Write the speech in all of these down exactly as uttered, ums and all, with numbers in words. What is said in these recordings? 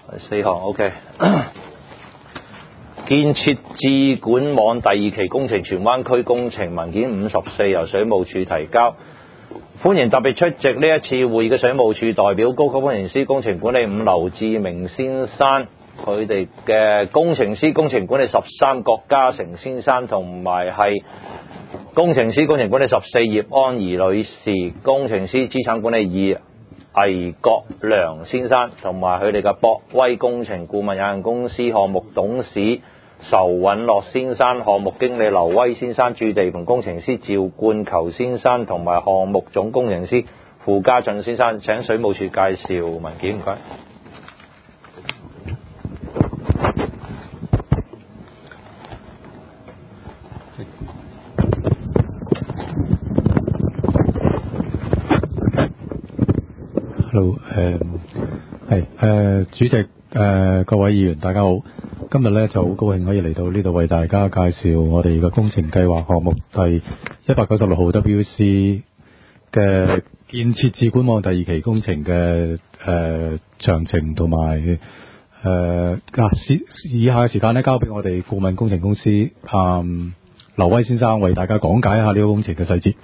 第四項 OK。建設智管網第二期工程荃灣區工程文件五十四由水務署提交，歡迎特別出席呢一次會議嘅水務署代表高級工程師工程管理五劉志明先生，佢哋嘅工程師工程管理十三郭嘉誠先生，同埋係工程師工程管理十四葉安儀女士，工程師資產管理二魏國良先生，同埋佢哋嘅博威工程顧問有限公司項目董事仇允樂先生、項目經理劉威先生、駐地盤工程師趙冠球先生，同埋項目總工程師傅家俊先生。請水務署介紹文件，唔該。 Hello， 誒係誒主席，誒、呃、各位議員大家好。今日咧就好高興可以嚟到呢度為大家介紹我哋嘅工程計劃項目第一百九十六號 W C 嘅建設智管網第二期工程嘅誒詳情同埋誒嗱，以下嘅時間咧交俾我哋顧問工程公司啊劉威先生為大家講解一下呢個工程嘅細節。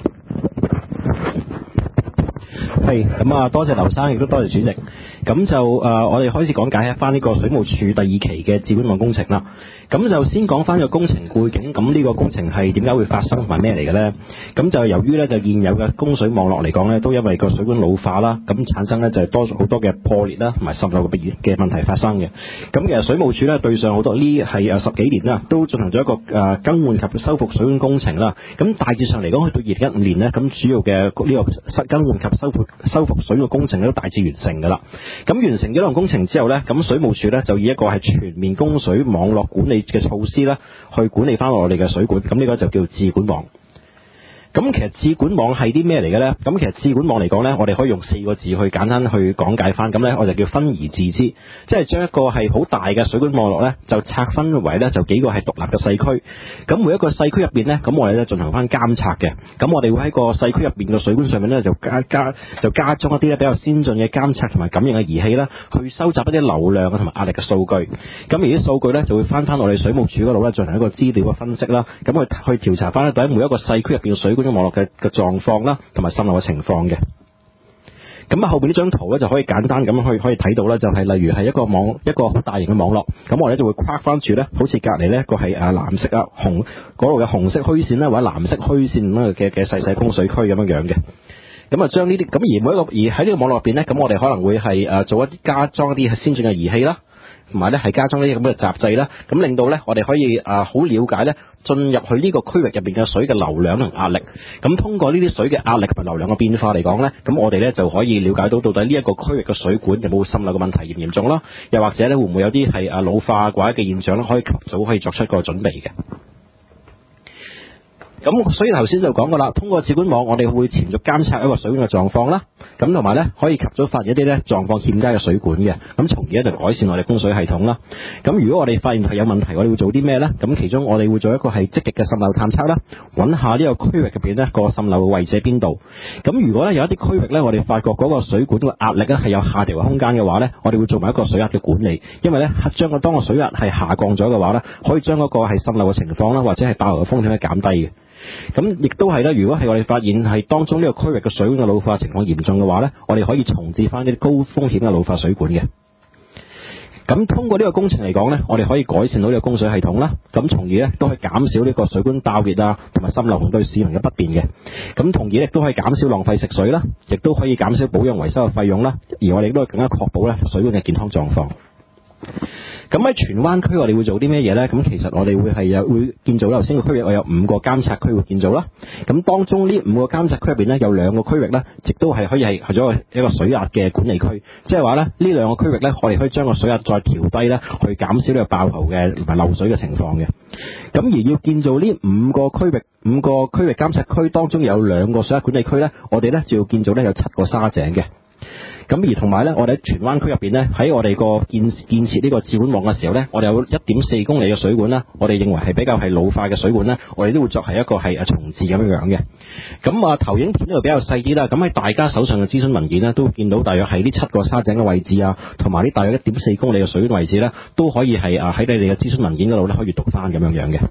係咁啊，多謝劉生，亦都多謝主席。咁就誒、呃，我哋開始講解一翻呢個水務署第二期嘅智管網工程啦。咁就先講翻個工程背景。咁呢個工程係點解會發生同埋咩嚟嘅呢？咁就由於咧就現有嘅供水網絡嚟講咧，都因為個水管老化啦，咁產生咧就係多好多嘅破裂啦，同埋滲漏嘅嘅問題發生嘅。咁其實水務署咧對上好多呢係誒十幾年啦，都進行咗一個誒、呃、更換及修復水管工程啦。咁大致上嚟講，去到二零一五年呢，咁主要嘅呢個更換及修復修復水嘅工程都大致完成㗎啦。咁完成咗呢項工程之後呢，咁水務署呢就以一個係全面供水網絡管理嘅措施呢，去管理翻我哋嘅水管。咁呢個就叫智管網。咁其實智管網係啲咩嚟嘅呢？咁其實智管網嚟講呢，我哋可以用四個字去簡單去講解翻。咁呢，我就叫分而治之，即係將一個係好大嘅水管網絡呢，就拆分為呢就幾個係獨立嘅細區。咁每一個細區入邊呢，咁我哋呢進行翻監察嘅。咁我哋會喺個細區入邊嘅水管上面呢，就加加就加裝一啲呢比較先進嘅監察同埋感應嘅儀器啦，去收集一啲流量同埋壓力嘅數據。咁而啲數據呢，就會翻翻我哋水務署嗰度呢，進行一個資料嘅分析啦。咁去去調查翻呢，到底每一個細區入邊嘅水管網絡嘅嘅狀況啦，同埋滲漏嘅情況嘅。咁啊，後邊呢張圖咧就可以簡單咁去可以睇到啦，就係、是、例如係一個網一個好大型嘅網絡，咁我哋就會框翻住咧，好似隔離呢個係誒藍色啊紅嗰度嘅紅色虛線啦，或者藍色虛線咁嘅嘅細細供水區咁樣樣嘅。咁啊，將呢啲咁而每一個而喺呢個網絡入邊咧，咁我哋可能會係誒做一啲加裝一啲先進嘅儀器啦，同埋咧係加裝呢啲咁嘅閘掣啦，咁令到咧我哋可以誒好了解咧進入去呢個區域入邊嘅水嘅流量同壓力。咁通過呢啲水嘅壓力同埋流量嘅變化嚟講咧，咁我哋咧就可以了解到到底呢一個區域嘅水管有冇滲漏嘅問題嚴唔嚴重啦，又或者咧會唔會有啲係誒老化或者嘅現象咧，可以及早可以作出個準備嘅。咁所以頭先就講過啦，通過智管網，我哋會持續監察一個水管嘅狀況啦，咁同埋咧可以及早發現一啲咧狀況欠佳嘅水管嘅，咁從而咧就改善我哋供水系統啦。咁如果我哋發現係有問題，我哋會做啲咩咧？咁其中我哋會做一個係積極嘅滲漏探測啦，揾下呢個區域入邊咧個滲漏嘅位置喺邊度。咁如果咧有一啲區域咧，我哋發覺嗰個水管嘅壓力咧係有下調嘅空間嘅話咧，我哋會做埋一個水壓嘅管理，因為咧將個當個水壓係下降咗嘅話咧，可以將嗰個係滲漏嘅情況啦，或者係爆流嘅風險咧減低嘅。咁亦都係咧，如果係我哋發現係當中呢個區域嘅水管嘅老化情況嚴重嘅話咧，我哋可以重置翻啲高風險嘅老化水管嘅。咁通過呢個工程嚟講咧，我哋可以改善到呢個供水系統啦，咁從而咧都可以減少呢個水管爆裂啊同埋滲漏同對市民嘅不便嘅。咁同而亦都可以減少浪費食水啦，亦都可以減少保養維修嘅費用啦，而我哋亦都更加確保咧水管嘅健康狀況。咁喺荃灣區我哋會做啲咩嘢呢？咁其實我哋會係有會建造頭先個區域，我有五個監察區會建造啦。咁當中呢五個監察區入邊呢，有兩個區域呢，亦都係可以係係咗一個水壓嘅管理區，即係話呢，呢兩個區域呢，我哋可以將個水壓再調低呢，去減少呢個爆喉嘅同埋漏水嘅情況嘅。咁而要建造呢五個區域五個區域監察區當中有兩個水壓管理區呢，我哋呢就要建造呢有七個沙井嘅。 咁而同埋咧，我哋喺荃灣區入邊咧，喺我哋個建建設呢個智管網嘅時候咧，我哋有一點四公里嘅水管啦，我哋認為係比較係老化嘅水管咧，我哋都會作係一個係誒重置咁樣樣嘅。咁啊投影片呢度比較細啲啦，咁喺大家手上嘅諮詢文件咧，都會見到大約係呢七個沙井嘅位置啊，同埋呢大約一點四公里嘅水管位置咧，都可以係啊喺你哋嘅諮詢文件嗰度咧，可以閱讀翻咁樣樣嘅。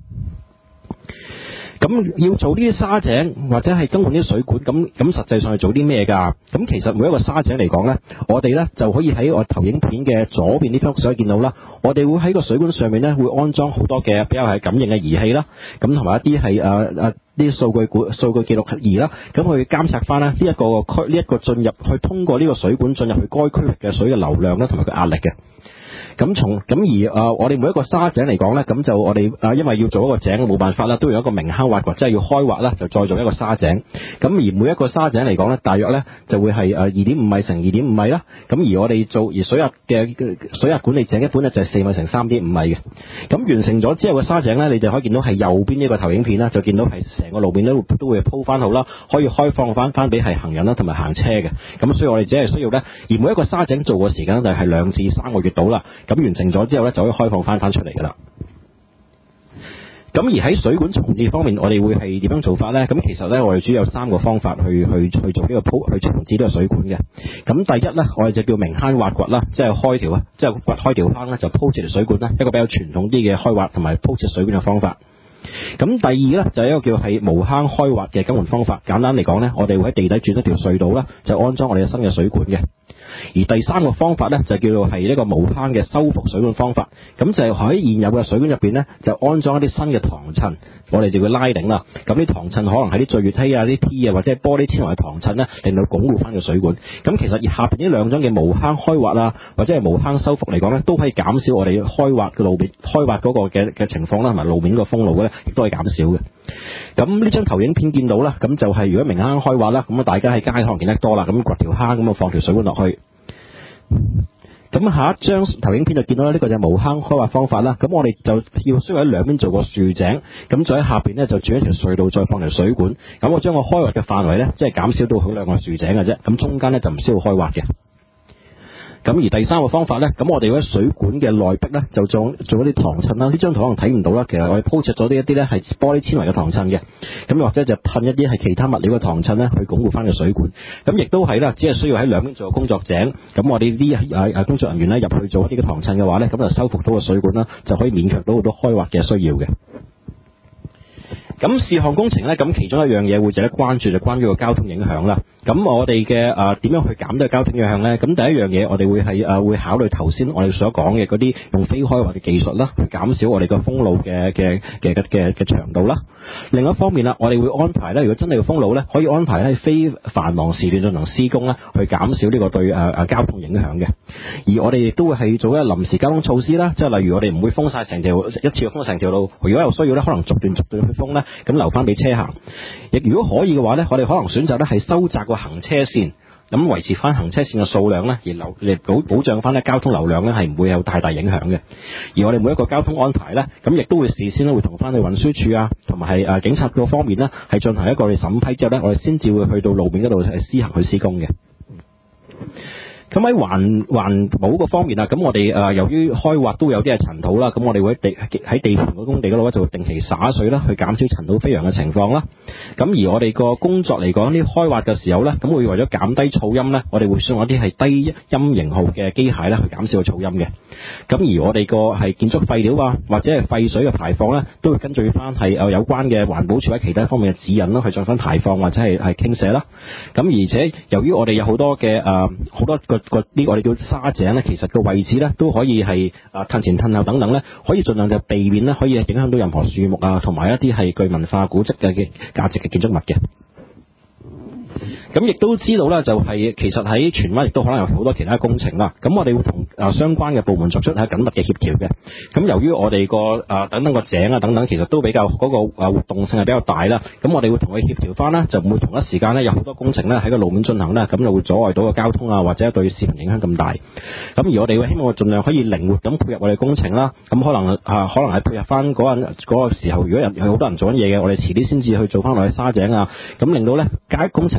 咁要做呢啲沙井或者係更換啲水管，咁咁實際上係做啲咩㗎？咁其實每一個沙井嚟講呢，我哋呢就可以喺我投影片嘅左邊呢幅相見到啦。我哋會喺個水管上面呢，會安裝好多嘅比較係感應嘅儀器啦，咁同埋一啲係誒誒啲數據管數據記錄儀啦，咁去監察翻呢呢一個區呢一個進入去通過呢個水管進入去該區域嘅水嘅流量啦，同埋個壓力嘅。咁從咁而誒、呃，我哋每一個沙井嚟講咧，咁就我哋誒、呃，因為要做一個井冇辦法啦，都要有一個明坑挖掘，即係要開挖啦，就再做一個沙井。咁而每一個沙井嚟講咧，大約咧就會係誒二點五米乘二點五米啦。咁而我哋做而水壓嘅水壓管理井一般咧就係四米乘三點五米嘅。咁完成咗之後嘅沙井咧，你就可以見到係右邊呢個投影片啦，就見到係成個路面都都會鋪翻好啦，可以開放翻翻俾係行人啦同埋行車嘅。咁所以我哋只係需要咧，而每一個沙井做嘅時間就係兩至三個月到啦。咁完成咗之後咧，就可以開放翻翻出嚟噶啦。咁而喺水管重置方面，我哋會係點樣做法呢？咁其實呢，我哋主要有三個方法去去去做呢個鋪去重置呢個水管嘅。咁第一呢，我哋就叫明坑挖掘啦，即係開條啊，即係掘開條坑咧，就鋪設條水管啦，一個比較傳統啲嘅開挖同埋鋪設水管嘅方法。咁第二呢，就係一個叫係無坑開挖嘅更換方法。簡單嚟講呢，我哋會喺地底鑽一條隧道啦，就安裝我哋嘅新嘅水管嘅。而第三個方法呢，就叫做係一個無坑嘅修復水管方法。咁就係喺現有嘅水管入邊呢，就安裝一啲新嘅唐襯，我哋就叫拉頂啦。咁啲唐襯可能係啲聚乙烯啊、啲 T 啊或者係玻璃纖維嘅唐襯呢，令到鞏固翻個水管。咁其實下邊呢兩種嘅無坑開挖啊，或者係無坑修復嚟講呢，都可以減少我哋開挖嘅路面開挖嗰個嘅嘅情況啦，同埋路面個封路咧，亦都係減少嘅。咁呢張投影片見到啦，咁就係如果明坑開挖啦，咁啊大家喺街可能見得多啦，咁掘條坑咁啊放條水管落去。咁下一張投影片就見到呢個就係無坑開挖方法啦。咁我哋就要需要喺兩邊做個豎井，咁再喺下邊呢，就鑽一條隧道，再放條水管。咁我將個開挖嘅範圍呢，即係減少到好兩個豎井嘅啫。咁中間呢，就唔需要開挖嘅。咁而第三個方法呢，咁我哋喺水管嘅內壁呢，就做做一啲唐襯啦。呢張圖可能睇唔到啦，其實我哋鋪設咗呢一啲呢係玻璃纖維嘅唐襯嘅，咁或者就噴一啲係其他物料嘅唐襯呢，去鞏固翻個水管。咁亦都係啦，只係需要喺兩邊做個工作井。咁我哋啲誒誒工作人員呢，入去做一啲嘅唐襯嘅話呢，咁就修復到個水管啦，就可以免卻到好多開挖嘅需要嘅。咁事項工程呢，咁其中一樣嘢會值得關注就關於個交通影響啦。咁我哋嘅誒點樣去減低交通影響呢？咁第一樣嘢我哋會係誒、呃、會考慮頭先我哋所講嘅嗰啲用非開挖嘅技術啦，去減少我哋個封路嘅嘅嘅嘅嘅長度啦。另一方面啦，我哋會安排咧，如果真係要封路呢，可以安排喺非繁忙時段進行施工啦，去減少呢個對誒誒、呃、交通影響嘅。而我哋亦都會係做一個臨時交通措施啦，即係例如我哋唔會封晒成條一次封成條路，如果有需要呢，可能逐段逐段去封呢，咁留翻俾車行。亦如果可以嘅話呢，我哋可能選擇呢係收窄個行車線，咁維持翻行車線嘅數量呢，而流嚟保保障翻呢交通流量呢係唔會有太大影響嘅。而我哋每一個交通安排呢，咁亦都會事先呢會同翻去運輸署啊，同埋係誒警察嗰方面呢，係進行一個我哋審批之後呢，我哋先至會去到路面嗰度係施行去施工嘅。咁喺環環保個方面啊，咁我哋誒由於開挖都有啲係塵土啦，咁我哋會喺地喺地盤個工地嗰度咧就會定期灑水啦，去減少塵土飛揚嘅情況啦。咁而我哋個工作嚟講，呢開挖嘅時候咧，咁會為咗減低噪音咧，我哋會使用一啲係低音型號嘅機械咧去減少個噪音嘅。咁而我哋個係建築廢料啊，或者係廢水嘅排放咧，都會根據翻係誒有關嘅環保署喺其他方面嘅指引啦，去進行排放或者係係傾瀉啦。咁而且由於我哋有好多嘅誒好多個個呢個我哋叫沙井咧，其實個位置咧都可以係啊褪前褪後等等咧，可以盡量就避免咧，可以影響到任何樹木啊，同埋一啲係具文化古蹟嘅嘅價值嘅建築物嘅。咁亦都知道啦，就係、是、其實喺荃灣亦都可能有好多其他工程啦。咁我哋會同啊相關嘅部門作出係緊密嘅協調嘅。咁由於我哋個啊等等個井啊等等，其實都比較嗰、那個啊活動性係比較大啦。咁我哋會同佢協調翻啦，就唔會同一時間咧有好多工程咧喺個路面進行啦，咁就會阻礙到個交通啊，或者對市民影響咁大。咁而我哋會希望盡量可以靈活咁配合我哋工程啦。咁可能啊可能係配合翻嗰陣嗰個時候，如果有好多人做緊嘢嘅，我哋遲啲先至去做翻落去沙井啊。咁令到咧街工程係分階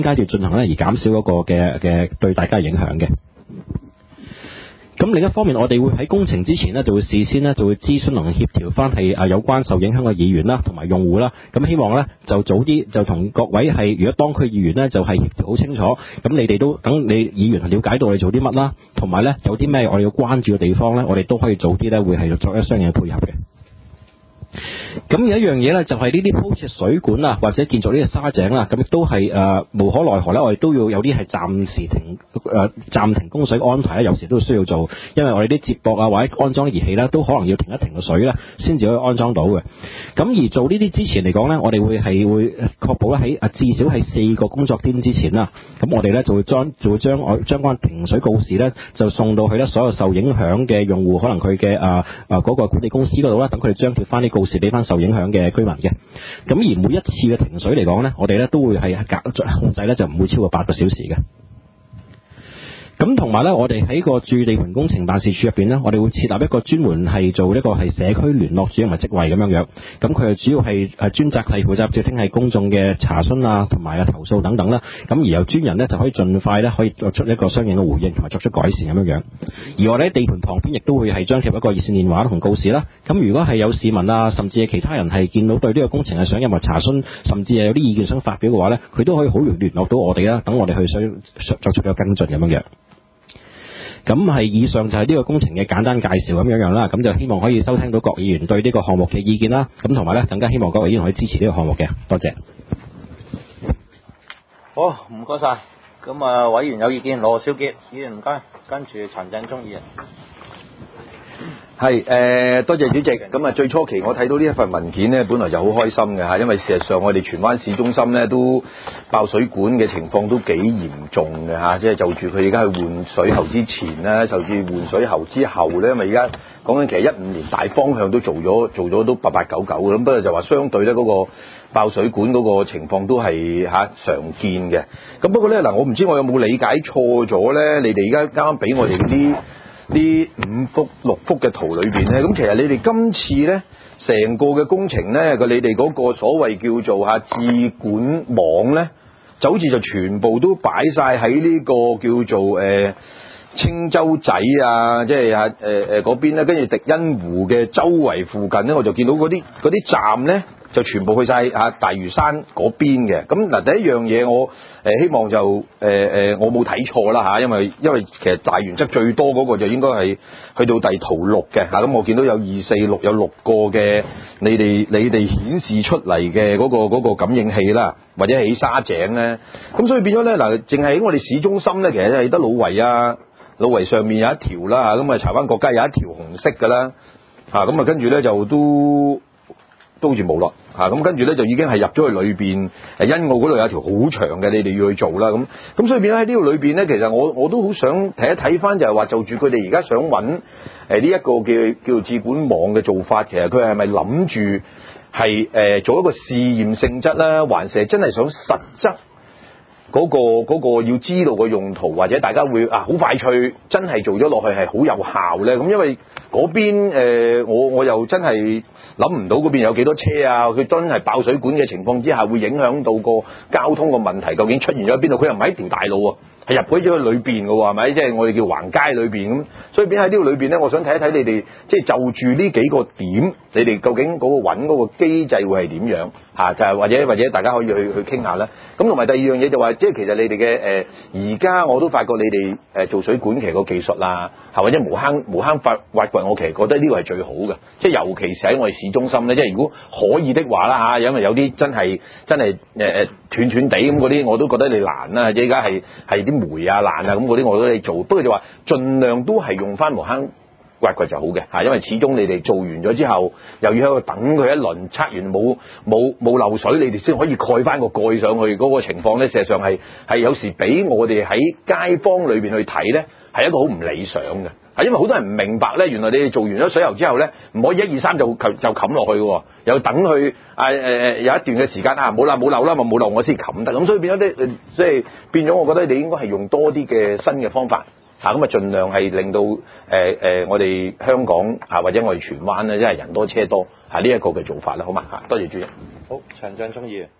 階段進行咧，而減少嗰個嘅嘅對大家嘅影響嘅。咁另一方面，我哋會喺工程之前呢，就會事先呢，就會諮詢同協調翻係啊有關受影響嘅議員啦，同埋用戶啦。咁希望呢，就早啲就同各位係，如果當區議員呢，就係協調好清楚。咁你哋都等你議員了解到你做啲乜啦，同埋呢，有啲咩我哋要關注嘅地方呢，我哋都可以早啲呢，會係作一相應嘅配合嘅。咁有一樣嘢咧，就係呢啲鋪設水管啊，或者建造呢個沙井啦，咁亦都係誒、呃、無可奈何咧，我哋都要有啲係暫時停誒暫、呃、停供水嘅安排咧，有時都需要做，因為我哋啲接駁啊或者安裝儀器咧，都可能要停一停個水咧，先至可以安裝到嘅。咁而做呢啲之前嚟講咧，我哋會係會確保咧喺啊至少係四個工作天之前啦，咁我哋咧就會將就會將我將關停水告示咧，就送到去咧所有受影響嘅用戶，可能佢嘅啊啊嗰個管理公司嗰度啦，等佢哋張貼翻啲告示俾翻受影響嘅居民嘅。咁而每一次嘅停水嚟講咧，我哋咧都會係隔控制咧，就唔會超過八個小時嘅。咁同埋咧，我哋喺個駐地盤工程辦事處入邊咧，我哋會設立一個專門係做一個係社區聯絡主任嘅職位咁樣樣。咁佢主要係誒專責係負責接聽係公眾嘅查詢啊，同埋啊投訴等等啦。咁而由專人咧就可以盡快咧可以作出一個相應嘅回應同埋作出改善咁樣樣。而我哋喺地盤旁邊亦都會係張貼一個熱線電話同告示啦。咁如果係有市民啊，甚至係其他人係見到對呢個工程係想任何查詢，甚至係有啲意見想發表嘅話咧，佢都可以好容易聯絡到我哋啦，等我哋去想作出一個跟進咁樣樣。咁係以上就係呢個工程嘅簡單介紹咁樣樣啦，咁就希望可以收聽到各議員對呢個項目嘅意見啦，咁同埋咧更加希望各位議員可以支持呢個項目嘅，多謝。 好，唔該晒。咁啊，委員有意見，羅少傑議員唔該，跟住陳振中議員。 係誒、呃，多謝主席。咁啊，最初期我睇到呢一份文件呢，本來就好開心嘅嚇，因為事實上我哋荃灣市中心呢都爆水管嘅情況都幾嚴重嘅嚇，即係就住佢而家去換水喉之前呢，就住換水喉之後呢，因為而家講緊其實一五年大方向都做咗做咗都八八九九嘅，咁不過就話相對呢嗰個爆水管嗰個情況都係嚇、啊、常見嘅。咁不過呢，嗱，我唔知我有冇理解錯咗呢？你哋而家啱啱俾我哋啲呢五幅六幅嘅圖裏邊咧，咁其實你哋今次咧成個嘅工程咧，佢你哋嗰個所謂叫做嚇智管網咧，就好似就全部都擺晒喺呢個叫做誒、呃、青洲仔啊，即係啊誒誒嗰邊咧，跟住迪欣湖嘅周圍附近咧，我就見到嗰啲嗰啲站咧，就全部去晒啊大嶼山嗰邊嘅。咁嗱，第一樣嘢我誒、呃、希望就誒誒、呃、我冇睇錯啦嚇，因為因為其實大原則最多嗰個就應該係去到地圖六嘅嚇。咁我見到有二四六有六個嘅你哋你哋顯示出嚟嘅嗰個嗰個感應器啦，或者起沙井咧。咁所以變咗咧嗱，淨係喺我哋市中心咧，其實係得老圍啊，老圍上面有一條啦嚇，咁啊柴灣國街有一條紅色㗎啦嚇，咁啊跟住咧就都。都好似冇啦嚇，咁跟住咧就已經係入咗去裏邊，誒欣澳嗰度有一條好長嘅，你哋要去做啦咁，咁所以變咗喺呢度裏邊咧，其實我我都好想睇一睇翻，就係話就住佢哋而家想揾誒呢一個嘅叫做智管網嘅做法，其實佢係咪諗住係誒做一個試驗性質啦，還是係真係想實質嗰個嗰個要知道個用途，或者大家會啊好快脆真係做咗落去係好有效咧？咁因為嗰邊、呃、我我又真係諗唔到嗰邊有幾多車啊！佢真係爆水管嘅情況之下，會影響到個交通個問題，究竟出現咗喺邊度？佢又唔係一條大路喎，係入咗去裏邊嘅喎，係咪？即係我哋叫橫街裏邊咁，所以變喺呢度裏邊咧，我想睇一睇你哋即係就住呢幾個點，你哋究竟嗰個揾嗰個機制會係點樣嚇？就係或者或者大家可以去去傾下啦。咁同埋第二樣嘢就話，即係其實你哋嘅誒而家我都發覺你哋誒做水管其實個技術啦，係或者無坑無坑發挖掘，我其實覺得呢個係最好嘅，即係尤其是喺我哋市中心咧，即係如果可以的話啦嚇，因為有啲真係真係誒誒斷斷地咁嗰啲，我都覺得你難啦。即係而家係係啲煤啊爛啊咁嗰啲，我都你做，不過就話盡量都係用翻無坑挖掘就好嘅嚇，因為始終你哋做完咗之後，又要喺度等佢一輪測完冇冇冇漏水，你哋先可以蓋翻個蓋上去嗰個情況咧，事實上係係有時俾我哋喺街坊裏邊去睇咧，係一個好唔理想嘅。係因為好多人唔明白咧，原來你哋做完咗水喉之後咧，唔可以一二三就就冚落去嘅，又等佢啊誒誒有一段嘅時間啊冇啦冇漏啦，咪冇漏我先冚得，咁所以變咗啲即係變咗，我覺得你應該係用多啲嘅新嘅方法。嚇咁啊，盡量係令到誒誒、呃呃、我哋香港啊或者我哋荃灣咧，因為人多車多，係呢一個嘅做法啦，好嘛嚇？多謝主席。 好，陳振中議員。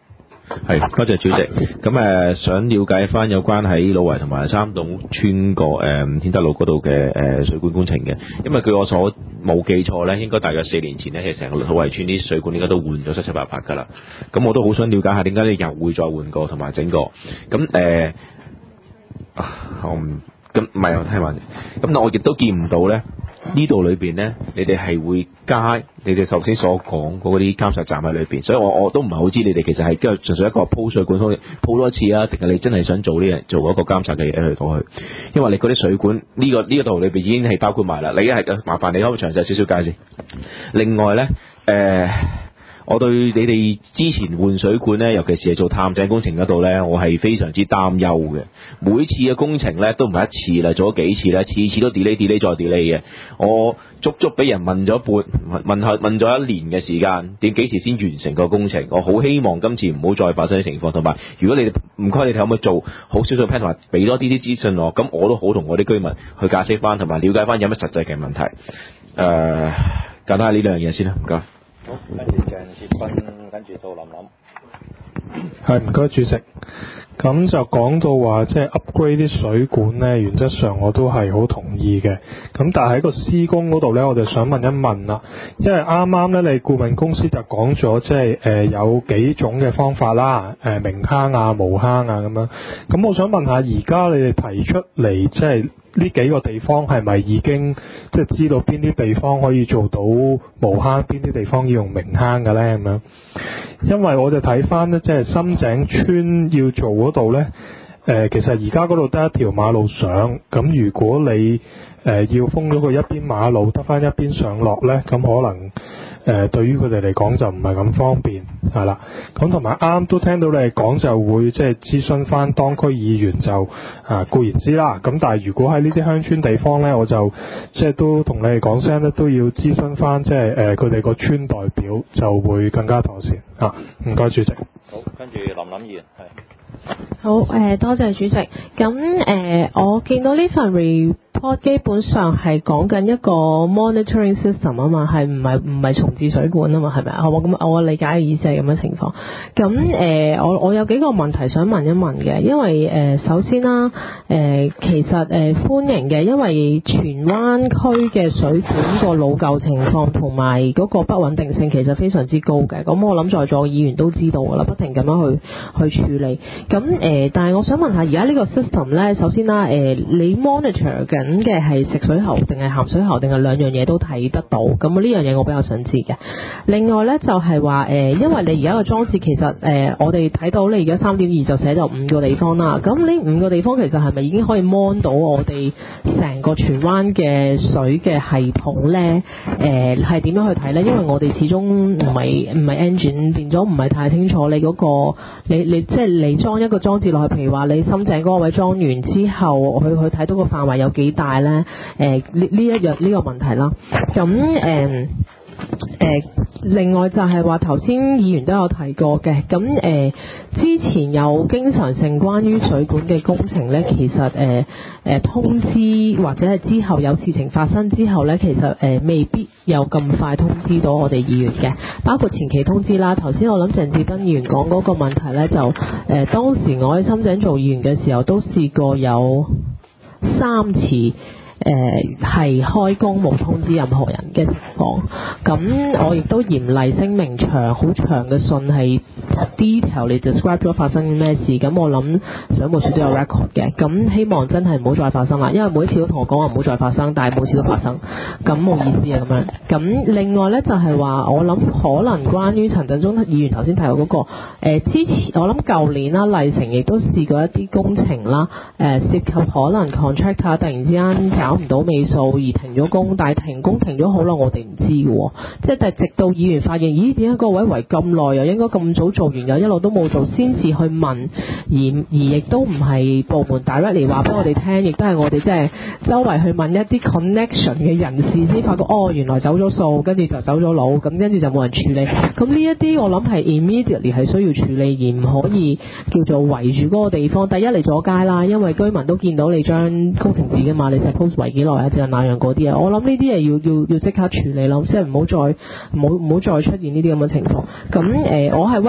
係，多謝主席。咁誒、呃，想了解翻有關喺老圍同埋三棟村個誒顯德路嗰度嘅誒水管工程嘅，因為據我所冇記錯咧，應該大約四年前咧，其實成個老圍村啲水管應該都換咗七七八八㗎啦。咁我都好想了解下點解你又會再換過同埋整過。咁誒、呃，我唔咁唔係我聽話。咁但我亦都見唔到咧。呢度裏邊呢，你哋係會加你哋頭先所講嗰啲監察站喺裏邊，所以我我都唔係好知你哋其實係跟住純粹一個鋪水管鋪鋪多次啊，定係你真係想做呢樣做嗰個監察嘅嘢去過去？因為你嗰啲水管呢、這個呢、這個度裏邊已經係包括埋啦，你係麻煩你可唔可以詳細少少介紹？另外呢。誒、呃。我對你哋之前換水管呢，尤其是係做探井工程嗰度呢，我係非常之擔憂嘅。每次嘅工程呢，都唔係一次啦，做咗幾次啦，次次都 delay delay 再 delay 嘅。我足足俾人問咗半問問問咗一年嘅時間，點幾時先完成個工程？我好希望今次唔好再發生啲情況，同埋如果你哋唔該，你哋可唔可以做好少少 plan 同埋俾多啲啲資訊我？咁我都好同我啲居民去解釋翻，同埋了解翻有乜實際嘅問題。誒、呃，簡單係呢兩樣嘢先啦，唔該。 好，跟住鄭志斌，跟住到林林。 係，唔該主席。咁就講到話即係 upgrade 啲水管呢，原則上我都係好同意嘅。咁但係喺個施工嗰度呢，我就想問一問啦。因為啱啱呢，你顧問公司就講咗即係誒有幾種嘅方法啦，誒、呃、明坑啊、無坑啊咁樣。咁我想問下，而家你哋提出嚟即係呢幾個地方係咪已經即係知道邊啲地方可以做到無坑，邊啲地方要用明坑嘅呢？咁樣？因為我就睇翻呢，即係深井村要做嗰度呢，誒、呃、其實而家嗰度得一條馬路上，咁如果你誒、呃、要封咗佢一邊馬路，得翻一邊上落呢，咁可能誒、呃、對於佢哋嚟講就唔係咁方便，係啦。咁同埋啱都聽到你哋講就會即係諮詢翻當區議員就啊固然知啦，咁但係如果喺呢啲鄉村地方呢，我就即係都同你哋講聲咧，都要諮詢翻即係誒佢哋個村代表就會更加妥善啊。唔該主席。 好，跟住林林議員係。 好，誒、呃、多謝主席。咁誒、呃，我見到呢份 report 基本上係講緊一個 monitoring system 啊嘛，係唔係唔係重置水管啊嘛，係咪啊？我咁我理解嘅意思係咁嘅情況。咁誒、呃，我我有幾個問題想問一問嘅，因為誒、呃、首先啦，誒、呃、其實誒、呃、歡迎嘅，因為荃灣區嘅水管個老舊情況同埋嗰個不穩定性其實非常之高嘅。咁我諗在座議員都知道㗎啦，不停咁樣去去處理。咁誒、呃，但係我想問下，而家呢個 system 咧，首先啦，誒、呃，你 monitor 緊嘅係食水喉定係鹹水喉，定係兩樣嘢都睇得到？咁呢樣嘢我比較想知嘅。另外咧就係話誒，因為你而家個裝置其實誒、呃，我哋睇到你而家三點二就寫咗五個地方啦。咁呢五個地方其實係咪已經可以 mon 到我哋成個荃灣嘅水嘅系統咧？誒係點樣去睇咧？因為我哋始終唔係唔係 engine 變咗，唔係太清楚你嗰、嗰個你你即係你裝一個裝置落去，譬如話你深井嗰個位裝完之後，去去睇到個範圍有幾大咧？誒呢呢一樣呢個問題啦。咁誒。呃誒、呃，另外就係話頭先議員都有提過嘅，咁誒、呃、之前有經常性關於水管嘅工程咧，其實誒誒、呃、通知或者係之後有事情發生之後咧，其實誒、呃、未必有咁快通知到我哋議員嘅，包括前期通知啦。頭先我諗鄭志斌議員講嗰個問題咧，就誒、呃、當時我喺深井做議員嘅時候，都試過有三次。誒係、呃、開工冇通知任何人嘅情況，咁我亦都嚴厲聲明長好長嘅信係 detail 你 describe 咗發生咩事，咁我諗水務署都有 record 嘅，咁希望真係唔好再發生啦，因為每一次都同我講話唔好再發生，但係每次都發生，咁冇意思啊咁樣。咁另外呢，就係、是、話，我諗可能關於陳振中議員頭先提到嗰、那個、呃、之前我諗舊年啦，麗城亦都試過一啲工程啦，誒、呃、涉及可能 contractor 突然之間搞唔到尾數而停咗工，但係停工停咗好耐，我哋唔知嘅喎，即係直到議員發現，咦點解個位圍咁耐，又應該咁早做完，又一路都冇做，先至去問，而而亦都唔係部門 directly 話俾我哋聽，亦都係我哋即係周圍去問一啲 connection 嘅人士先發覺，哦原來走咗數，跟住就走咗佬，咁跟住就冇人處理。咁呢一啲我諗係 immediately 係需要處理，而唔可以叫做圍住嗰個地方。第一嚟阻街啦，因為居民都見到你張工程紙㗎嘛，你 suppose 圍幾耐啊，就係那樣嗰啲啊。我諗呢啲嘢要要要即刻處理咯，即係唔好再唔好唔好再出現呢啲咁嘅情況。咁誒、呃，我係 welcome 嘅。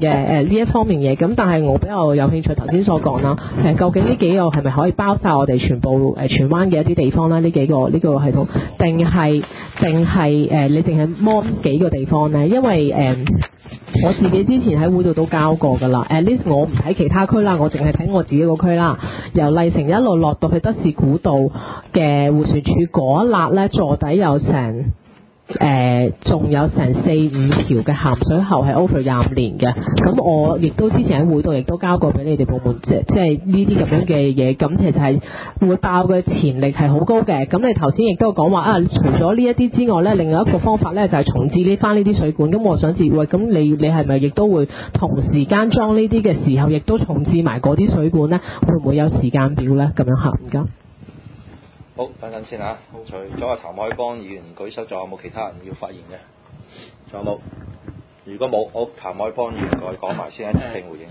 嘅誒呢一方面嘢。咁但係我比較有興趣頭先所講啦，誒究竟呢幾個係咪可以包晒我哋全部誒荃灣嘅一啲地方啦？呢幾個呢、這個系統，定係定係誒你淨係 mon 幾個地方咧？因為誒、呃、我自己之前喺會度都交過㗎啦。At least 我唔睇其他區啦，我淨係睇我自己個區啦。由麗城一路落到去德士古道嘅迴旋處嗰一笪咧，座底有成。誒仲、呃、有成四五條嘅鹹水喉係 over 廿五年嘅，咁我亦都之前喺會度亦都交過俾你哋部門，即即係呢啲咁樣嘅嘢，咁其實係會爆嘅潛力係好高嘅。咁你頭先亦都講話啊，除咗呢一啲之外咧，另外一個方法咧就係、是、重置呢翻呢啲水管。咁我想知喂，咁你你係咪亦都會同時間裝呢啲嘅時候，亦都重置埋嗰啲水管咧？會唔會有時間表咧？咁樣嚇唔該。 好，等陣先嚇。除咗阿譚凱邦議員舉手，仲有冇其他人要發言嘅？仲有冇？如果冇，好，譚凱邦議員再講埋先，一並回應。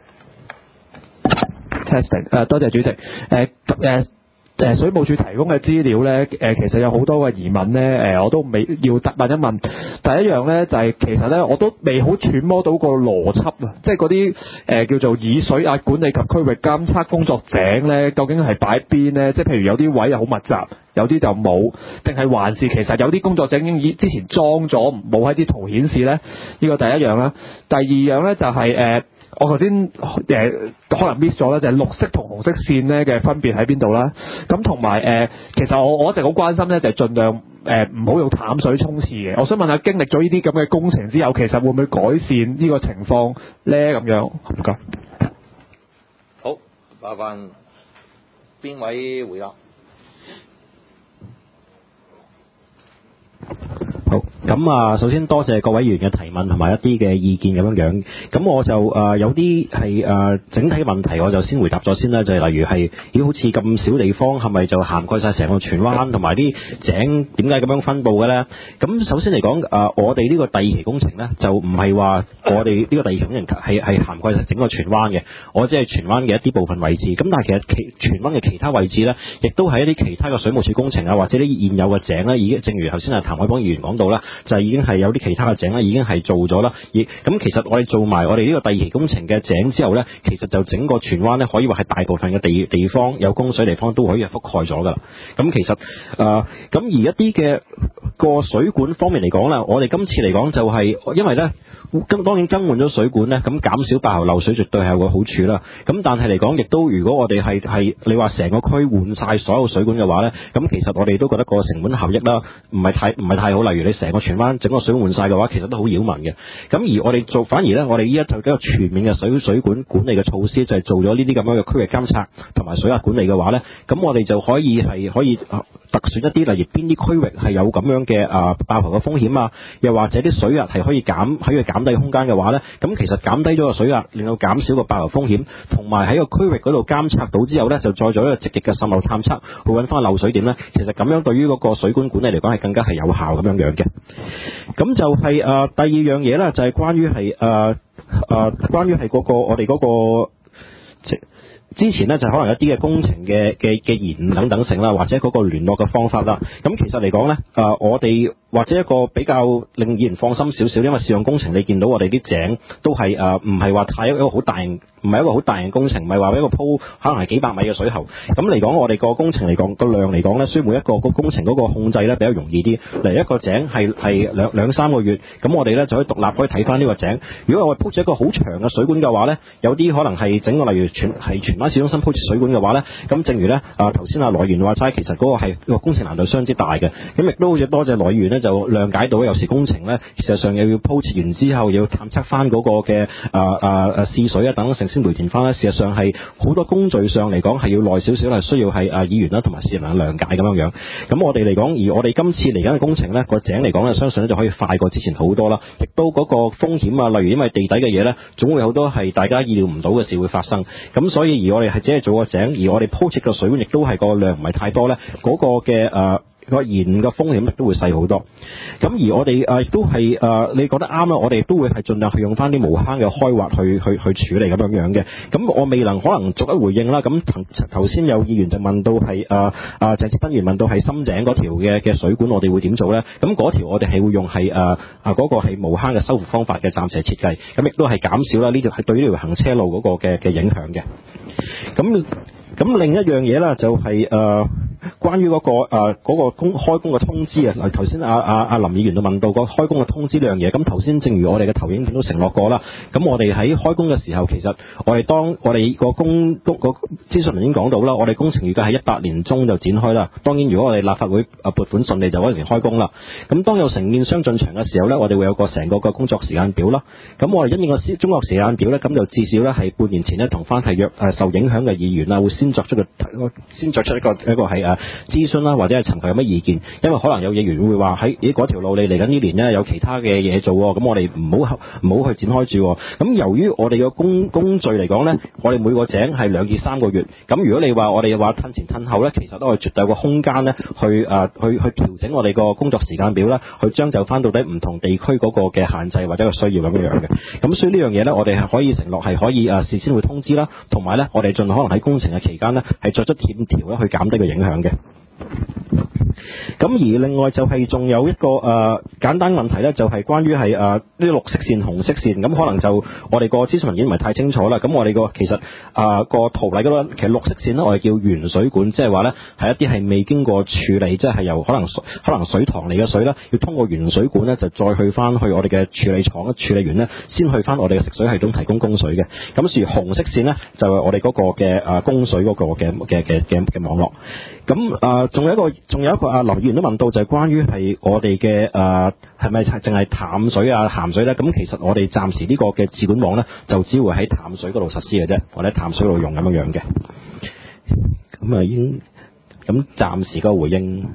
Testing， 誒多謝主席。誒、呃、誒。誒水務署提供嘅資料咧，誒其實有好多嘅疑問咧，誒我都未要問一問。第一樣咧就係、是、其實咧我都未好揣摩到個邏輯啊，即係嗰啲誒叫做以水壓管理及區域監測工作井咧，究竟係擺邊咧？即係譬如有啲位又好密集，有啲就冇，定係還是其實有啲工作井已經之前裝咗，冇喺啲圖顯示咧？呢個第一樣啦。第二樣咧就係、是、誒。呃我頭先誒可能 miss 咗咧，就係綠色同紅色線咧嘅分別喺邊度啦？咁同埋誒，其實我我一直好關心咧，就係盡量誒唔好用淡水沖廁嘅。我想問下，經歷咗呢啲咁嘅工程之後，其實會唔會改善呢個情況咧？咁樣唔該。 好，麻煩邊位回答？ 好，咁啊，首先多謝各位議員嘅提問同埋一啲嘅意見咁樣樣。咁我就誒、呃、有啲係誒整體嘅問題，我就先回答咗先啦。就係、是、例如係，咦，好似咁少地方，係咪就涵蓋晒成個荃灣同埋啲井？點解咁樣分佈嘅咧？咁首先嚟講，誒、呃、我哋呢個第二期工程咧，就唔係話我哋呢個第二期工程係係涵蓋晒整個荃灣嘅，我只係荃灣嘅一啲部分位置。咁但係其實其荃灣嘅其他位置咧，亦都係一啲其他嘅水務署工程啊，或者啲現有嘅井咧，已經正如頭先阿譚凱邦議員講到啦，就係已經係有啲其他嘅井咧，已經係做咗啦。而咁其實我哋做埋我哋呢個第二期工程嘅井之後咧，其實就整個荃灣咧，可以話係大部分嘅地地方有供水地方都可以係覆蓋咗㗎啦。咁其實誒，咁、呃、而一啲嘅個水管方面嚟講啦，我哋今次嚟講就係、是、因為咧，咁當然更換咗水管咧，咁減少爆喉漏水絕對係有個好處啦。咁但係嚟講，亦都如果我哋係係你話成個區換晒所有水管嘅話咧，咁其實我哋都覺得個成本效益啦，唔係太唔係太好。例如你成個荃灣整個水管換晒嘅話，其實都好擾民嘅。咁而我哋做反而咧，我哋依家就一個全面嘅水水管管理嘅措施，就係、是、做咗呢啲咁樣嘅區域監測同埋水壓管理嘅話咧，咁我哋就可以係可以特選一啲，例如邊啲區域係有咁樣嘅啊爆喉嘅風險啊，又或者啲水壓係可以減喺佢減低空間嘅話咧，咁其實減低咗個水壓，令到減少個爆喉風險，同埋喺個區域嗰度監測到之後咧，就再做一個積極嘅滲漏探測，去揾翻漏水點咧。其實咁樣對於嗰個水管管理嚟講係更加係有效咁樣樣嘅。咁就係、是、誒、呃、第二樣嘢咧，就係、是、關於係誒誒關於係嗰個我哋嗰、那個即。之前咧就可能一啲嘅工程嘅嘅嘅延誤等等性啦，或者嗰個聯絡嘅方法啦。咁其實嚟講咧，誒、呃、我哋或者一個比較令議員放心少少，因為試用工程你見到我哋啲井都係誒唔係話太一個好大型，唔係一個好大型工程，唔係話一個鋪可能係幾百米嘅水喉。咁嚟講，我哋個工程嚟講個量嚟講咧，需要每一個個工程嗰個控制咧比較容易啲。例如一個井係係兩兩三個月，咁我哋咧就可以獨立可以睇翻呢個井。如果我鋪住一個好長嘅水管嘅話咧，有啲可能係整個例如全係荃灣市中心鋪設水管嘅話咧，咁正如咧啊頭先阿羅議員話齋，其實嗰個係個工程難度相當之大嘅。咁亦都好似多謝羅議員咧，就諒解到有時工程咧，事實上又要鋪設完之後，又要探測翻嗰個嘅啊啊啊試水啊等等，成先回填翻咧。事實上係好多工序上嚟講係要耐少少，係需要係啊議員啦同埋市民嘅諒解咁樣樣。咁我哋嚟講，而我哋今次嚟緊嘅工程咧，個井嚟講咧，相信咧就可以快過之前好多啦。亦都嗰個風險啊，例如因為地底嘅嘢咧，總會好多係大家意料唔到嘅事會發生。咁所以而我哋係只係做個井，而我哋鋪設個水管亦都係個量唔係太多咧，嗰、那個嘅誒個延誤嘅風險亦都會細好多。咁而我哋誒亦都係誒，你覺得啱啦，我哋亦都會係盡量去用翻啲無坑嘅開挖去去去處理咁樣樣嘅。咁我未能可能逐一回應啦。咁頭先有議員就問到係誒誒鄭志斌議員問到係深井嗰條嘅嘅水管，我哋會點做咧？咁嗰條我哋係會用係誒誒嗰個係無坑嘅修復方法嘅暫時設計，咁亦都係減少啦呢條係對呢條行車路嗰個嘅嘅影響嘅。咁咁另一樣嘢啦，就係、是、誒、呃、關於嗰、那個誒嗰、呃那個工開工嘅通知啊。嗱，頭先阿阿阿林議員都問到個開工嘅通知呢樣嘢。咁頭先正如我哋嘅投影片都承諾過啦。咁我哋喺開工嘅時候，其實我哋當我哋個工工個資訊已經講到啦，我哋工程預計喺一八年中就展開啦。當然，如果我哋立法會誒撥款順利，就嗰陣時開工啦。咁當有承建商進場嘅時候呢，我哋會有個成個嘅工作時間表啦。咁我哋因應個中國時間表呢，咁就至少呢係半年前呢同翻係約誒受影響嘅議員啊，會先作出個先作出一個一個係誒諮詢啦，或者係尋求有乜意見。因為可能有議員會話喺咦嗰條路你嚟緊呢年呢有其他嘅嘢做，咁我哋唔好唔好去展開住。咁由於我哋嘅工工序嚟講呢，我哋每個井係兩至三個月。咁如果你話我哋話褪前褪後呢，其實都係絕對有個空間呢去誒、呃、去去調整我哋個工作時間表啦，去將就翻到底唔同地區嗰個嘅限制或者個需要咁樣樣嘅。咁所以呢樣嘢呢，我哋係可以承諾係可以誒事先會通知啦，同埋呢我哋盡可能喺工程嘅期間呢係作出協調啦，去減低個影響嘅。咁而另外就係仲有一個誒、呃、簡單問題咧，就係、是、關於係誒呢啲綠色線、紅色線，咁可能就我哋個資訊文件唔係太清楚啦。咁我哋個其實啊個、呃、圖例嗰度，其實綠色線咧，我哋叫原水管，即係話咧係一啲係未經過處理，即係由可能可能水塘嚟嘅水咧，要通過原水管咧，就再去翻去我哋嘅處理廠處理完咧，先去翻我哋嘅食水系統提供供水嘅。咁而紅色線咧，就係、是、我哋嗰個嘅誒供水嗰個嘅嘅嘅嘅嘅網絡。咁誒仲有一個仲有一個阿林議員都問到，就係關於係我哋嘅誒係咪淨係淡水啊鹹水咧？咁其實我哋暫時呢個嘅自管網咧，就只會喺淡水嗰度實施嘅啫，或者淡水度用咁樣樣嘅。咁啊已經咁暫時個回應。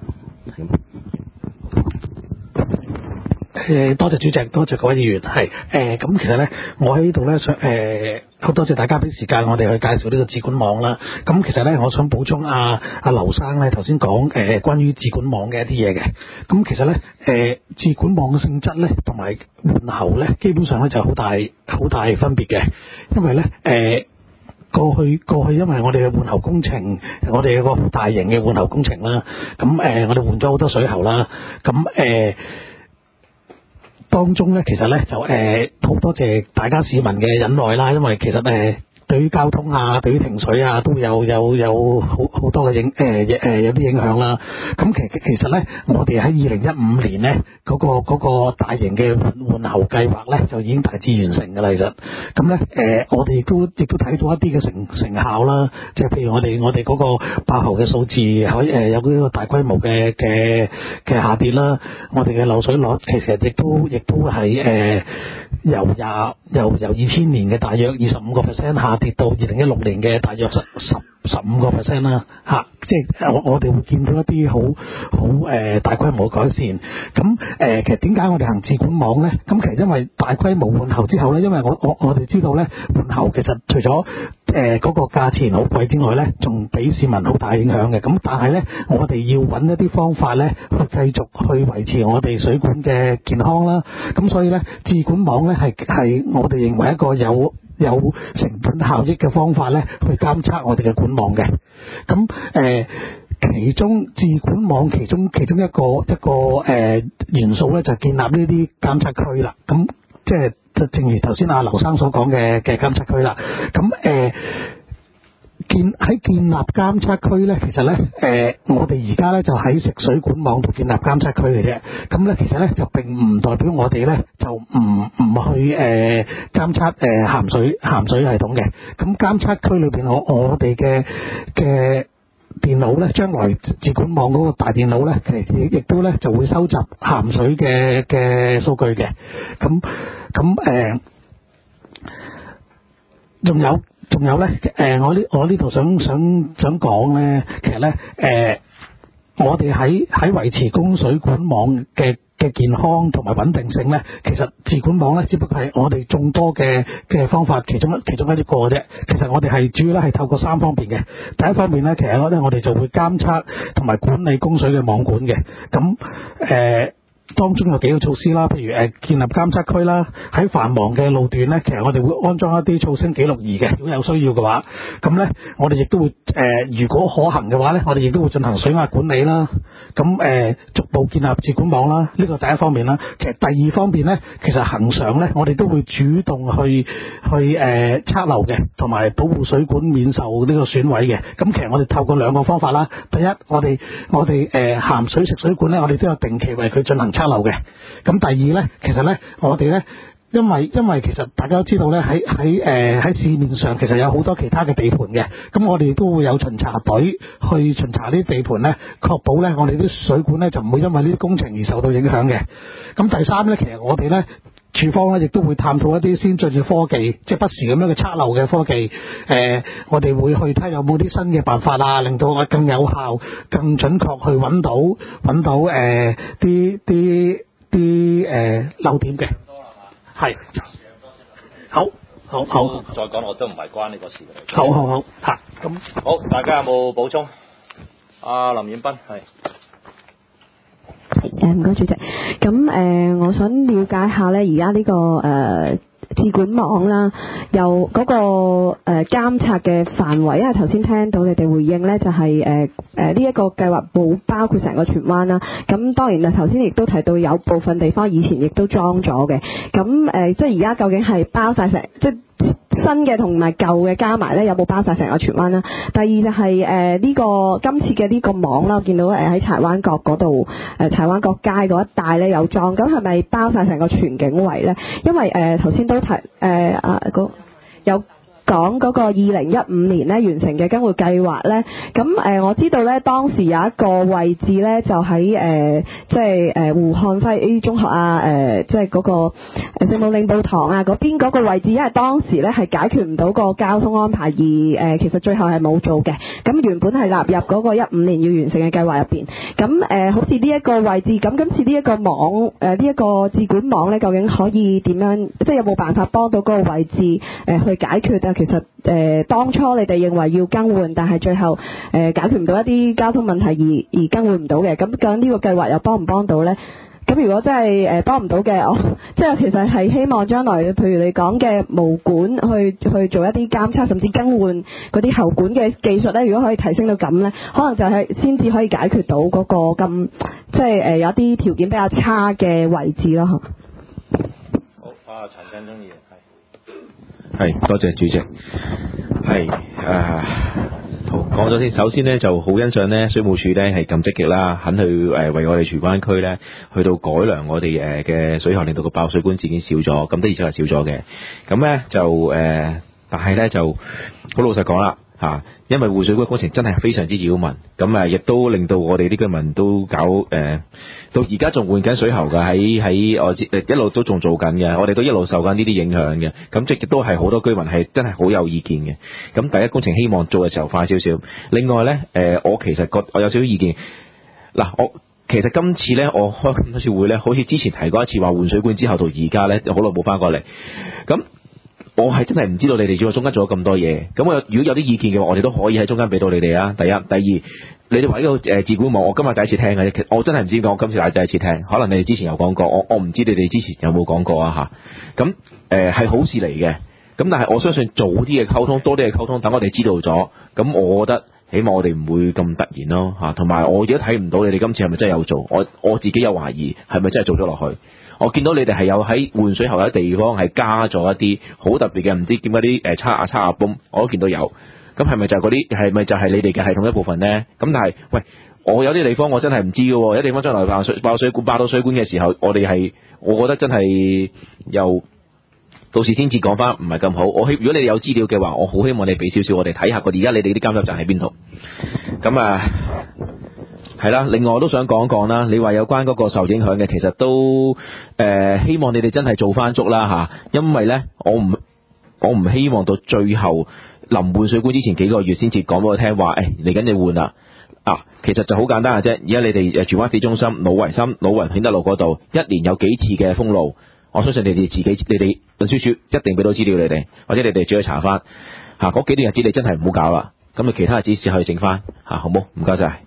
誒多謝主席，多謝各位議員。係誒咁，其實咧，我喺呢度咧想誒好多謝大家俾時間我哋去介紹呢個自管網啦。咁其實咧，我想補充阿阿劉生咧頭先講誒關於自管網嘅一啲嘢嘅。咁其實咧誒、呃、自管網嘅性質咧同埋換喉咧，基本上咧就好大好大分別嘅，因為咧誒。呃過去過去，因為我哋嘅換喉工程，我哋有個好大型嘅換喉工程啦。咁誒、呃，我哋換咗好多水喉啦。咁誒、呃，當中咧，其實咧就誒，好、呃、多謝大家市民嘅忍耐啦。因為其實誒。呃對於交通啊，對於停水啊，都有有有好好多嘅影誒誒、呃、有啲影響啦。咁其其實咧，我哋喺二零一五年咧嗰、嗰個嗰個大型嘅換換喉計劃咧，就已經大致完成㗎啦。其實咁咧誒，我哋亦都亦都睇到一啲嘅成成效啦。即係譬如我哋我哋嗰個爆喉嘅數字可以誒有嗰個大規模嘅嘅嘅下跌啦。我哋嘅漏水率其實亦都亦都係誒、呃、由廿由由二千年嘅大約二十五個 percent 下跌到二零一六年嘅大約十十十五個 percent 啦，嚇、啊！即係我我哋會見到一啲好好誒大規模嘅改善。咁誒、呃、其實點解我哋行自管網咧？咁其實因為大規模換喉之後咧，因為我我我哋知道咧換喉其實除咗誒嗰個價錢好貴之外咧，仲俾市民好大影響嘅。咁但係咧，我哋要揾一啲方法咧，去繼續去維持我哋水管嘅健康啦。咁所以咧，自管網咧係係我哋認為一個有有成本效益嘅方法咧，去監測我哋嘅管網嘅。咁誒、呃，其中自管網其中其中一個一個誒、呃、元素咧，就係建立呢啲監測區啦。咁即係就正如頭先阿劉生所講嘅嘅監測區啦。咁誒、呃、建喺建立監測區咧，其實咧誒、呃、我哋而家咧就喺食水管網度建立監測區嘅啫。咁咧其實咧就並唔代表我哋咧就唔唔去誒監測誒鹹水鹹水系統嘅。咁監測區裏邊我我哋嘅嘅電腦咧，將來自管網嗰個大電腦咧，其實亦都咧就會收集鹹水嘅嘅數據嘅。咁咁誒，仲有仲有咧誒，我呢我呢度想想想講咧，其實咧誒我哋喺喺維持供水管網嘅嘅健康同埋穩定性咧，其實自管網咧只不過係我哋眾多嘅嘅方法其中一其中一啲個啫。其實我哋係主要咧係透過三方面嘅。第一方面咧，其實咧我哋就會監測同埋管理供水嘅網管嘅。咁誒。呃當中有幾個措施啦，譬如誒建立監測區啦，喺繁忙嘅路段咧，其實我哋會安裝一啲噪聲記錄儀嘅，如果有需要嘅話，咁咧我哋亦都會誒、呃，如果可行嘅話咧，我哋亦都會進行水壓管理啦，咁誒、呃、逐步建立自管網啦，呢個第一方面啦。其實第二方面咧，其實恆常咧，我哋都會主動去去誒測流嘅，同埋保護水管免受呢個損毀嘅。咁其實我哋透過兩個方法啦，第一我哋我哋誒鹹水食水管咧，我哋都有定期為佢進行測流嘅。咁第二咧，其實咧，我哋咧，因為因為其實大家都知道咧，喺喺誒喺市面上其實有好多其他嘅地盤嘅，咁我哋都會有巡查隊去巡查呢啲地盤咧，確保咧我哋啲水管咧就唔會因為呢啲工程而受到影響嘅。咁第三咧，其實我哋咧處方咧亦都會探討一啲先進嘅科技，即係不時咁樣嘅測漏嘅科技。誒、呃，我哋會去睇有冇啲新嘅辦法啊，令到我更有效、更準確去揾到揾到誒啲啲啲誒漏點嘅。係。好，好，好。 再講我都唔係關呢個事嘅。 好好好，嚇咁。 好，大家有冇補充？阿林遠斌係。 誒唔該主席，咁誒、呃、我想了解下咧，而家呢個誒、呃、自管網啦，有嗰、那個誒、呃、監察嘅範圍，因為頭先聽到你哋回應咧，就係誒誒呢一個計劃冇包括成個荃灣啦。咁當然啦，頭先亦都提到有部分地方以前亦都裝咗嘅。咁誒、呃、即係而家究竟係包晒成即係新嘅同埋舊嘅加埋咧，有冇包晒成個荃灣啦？第二就係誒呢個今次嘅呢個網啦，我見到誒喺柴灣角嗰度誒柴灣角街嗰一帶咧有裝，咁係咪包晒成個全景圍咧？因為誒頭先都提誒、呃、啊嗰有。講嗰個二零一五年咧完成嘅更換計劃咧，咁誒、呃、我知道咧當時有一個位置咧就喺誒、呃、即係誒、呃、胡漢輝 A 中學啊，誒、呃、即係嗰、那個聖母領報堂啊嗰邊嗰個位置，因為當時咧係解決唔到個交通安排，而誒、呃、其實最後係冇做嘅。咁原本係納入嗰個一五年要完成嘅計劃入邊。咁誒、呃、好似呢一個位置，咁今次呢一個網誒呢一個自管網咧，究竟可以點樣？即係有冇辦法幫到嗰個位置誒、呃、去解決啊？其實誒、呃、當初你哋認為要更換，但係最後誒、呃、解決唔到一啲交通問題而而更換唔到嘅，咁究竟呢個計劃又幫唔幫到呢？咁如果真係誒幫唔到嘅，我即係其實係希望將來譬如你講嘅無管去去做一啲監測，甚至更換嗰啲喉管嘅技術呢，如果可以提升到咁呢，可能就係先至可以解決到嗰個咁即係誒有啲條件比較差嘅位置咯。 好，啊陳振中議員。 係，多謝主席。係誒，好講咗先。首先呢，就好欣賞呢水務署呢係咁積極啦，肯去誒為我哋荃灣區呢去到改良我哋誒嘅水喉，令到個爆水管事件少咗。咁的而且確係少咗嘅。咁呢就誒、呃，但係呢就好老實講啦。嚇，因為護水管工程真係非常之擾民，咁啊亦都令到我哋啲居民都搞誒、呃，到而家仲換緊水喉㗎，喺喺我知一路都仲做緊嘅，我哋都一路受緊呢啲影響嘅，咁即亦都係好多居民係真係好有意見嘅。咁第一工程希望做嘅時候快少少，另外呢，誒、呃，我其實覺我有少少意見，嗱我。其實今次呢，我開咁多次會呢，好似之前提過一次話換水管之後到而家呢，好耐冇翻過嚟，咁。我係真係唔知道你哋做中間做咗咁多嘢，咁我如果有啲意見嘅話，我哋都可以喺中間俾到你哋啊。第一，第二，你哋話呢個誒自管網，我今日第一次聽嘅啫，我真係唔知講，我今次係第一次聽，可能你哋之前有講過，我我唔知你哋之前有冇講過啊嚇。咁誒係好事嚟嘅，咁但係我相信早啲嘅溝通，多啲嘅溝通，等我哋知道咗，咁我覺得起碼我哋唔會咁突然咯嚇。同埋我而家睇唔到你哋今次係咪真係有做，我我自己有懷疑係咪真係做咗落去。我見到你哋係有喺換水喉嘅地方係加咗一啲好特別嘅，唔知點解啲誒叉啊叉啊泵，我都見到有。咁係咪就係嗰啲係咪就係你哋嘅系統一部分呢？咁但係喂，我有啲地方我真係唔知嘅喎，有啲地方將來爆水爆水管爆到水管嘅時候，我哋係我覺得真係又到時先至講翻，唔係咁好。我希如果你哋有資料嘅話，我好希望你俾少少我哋睇下個而家你哋啲監測站喺邊度。咁啊。係啦，另外我都想講講啦，你話有關嗰個受影響嘅，其實都誒、呃、希望你哋真係做翻足啦嚇，因為呢，我唔我唔希望到最後臨換水管之前幾個月先至講俾我聽話，誒嚟緊你換啦， 啊，其實就好簡單嘅啫。而家你哋誒荃灣市中心、老圍心、老圍顯德路嗰度，一年有幾次嘅封路，我相信你哋自己，你哋運輸署一定俾到資料你哋，或者你哋自己去查翻嚇。嗰幾段日子你真係唔好搞啦，咁啊其他日子試下去整翻嚇，好冇？唔該晒。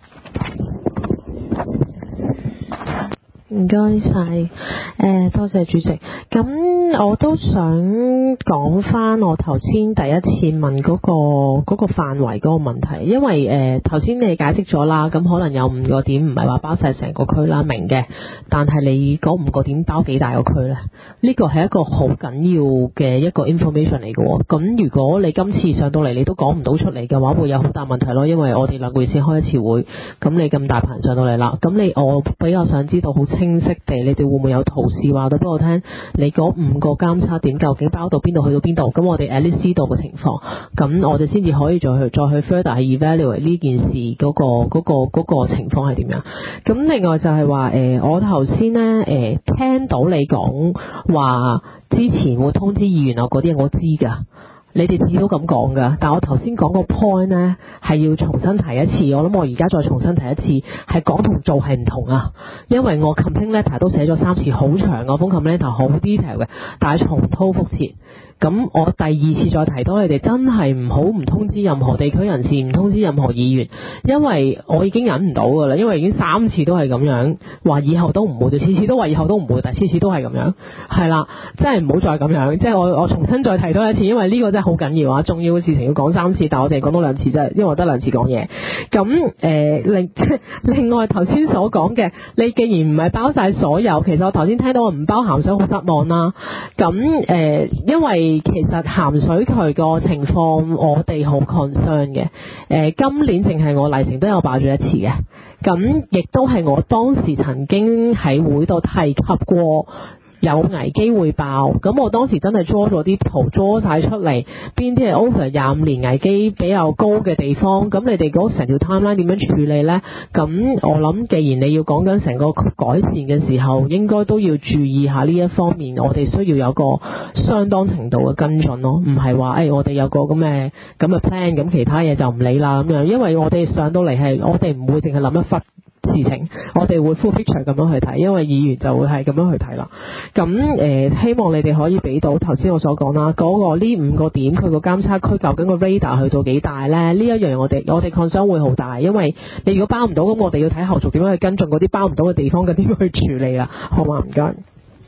唔該晒，誒、呃、多謝主席。咁我都想講翻我頭先第一次問嗰、嗰個嗰、嗰個範圍嗰個問題，因為誒頭先你解釋咗啦，咁可能有五個點唔係話包晒成個區啦，明嘅。但係你嗰五個點包幾大個區呢？呢個係一個好緊要嘅一個 information 嚟嘅喎。咁如果你今次上到嚟你都講唔到出嚟嘅話，會有好大問題咯。因為我哋兩個月先開一次會，咁你咁大棚上到嚟啦，咁你我比較想知道好清晰地，你哋會唔會有圖示話到俾我聽？你嗰五個監測點究竟包到邊度去到邊度？咁我哋 at least 知道嘅情況，咁我哋先至可以再去再去 further 去 evaluate 呢件事嗰、嗰個嗰、嗰個嗰個情況係點樣？咁另外就係話誒，我頭先咧誒聽到你講話之前會通知議員啊嗰啲，我知㗎。你哋自己都咁講㗎，但我頭先講個 point 呢係要重新提一次，我諗我而家再重新提一次，係講同做係唔同啊，因為我 complaint letter 都寫咗三次，好長個封 complaint letter，好 detail 嘅，但係重蹈覆轍。咁我第二次再提到你哋真係唔好唔通知任何地區人士，唔通知任何議員，因為我已經忍唔到㗎啦，因為已經三次都係咁樣，話以後都唔會，就次次都話以後都唔會，但係次次都係咁樣，係啦，真係唔好再咁樣，即係我我重新再提多一次，因為呢個真係好緊要啊，重要嘅事情要講三次，但我淨係講多兩次啫，因為我得兩次講嘢。咁誒另另外頭先所講嘅，你既然唔係包晒所有，其實我頭先聽到我唔包鹹水好失望啦。咁誒、呃、因為其實鹹水渠個情況我哋好 concern 嘅，誒、呃、今年淨係我麗城都有爆咗一次嘅，咁亦都係我當時曾經喺會度提及過有危機會爆，咁我當時真係 draw 咗啲圖 draw 晒出嚟，邊啲係 over 廿五年危機比較高嘅地方，咁你哋嗰成條 timeline 點樣處理呢？咁我諗既然你要講緊成個改善嘅時候，應該都要注意下呢一方面，我哋需要有個相當程度嘅跟進咯，唔係話誒我哋有個咁嘅咁嘅 plan，咁其他嘢就唔理啦咁樣，因為我哋上到嚟係我哋唔會淨係諗一忽事情，我哋會 full picture 咁樣去睇，因為議員就會係咁樣去睇啦。咁誒、呃，希望你哋可以俾到頭先我所講啦，嗰、那個呢五個點佢個監測區究竟個 radar 去到幾大咧？呢一樣我哋我哋 concern 會好大，因為你如果包唔到，咁我哋要睇後續點樣去跟進嗰啲包唔到嘅地方嘅點樣去處理啦。好嘛，唔該。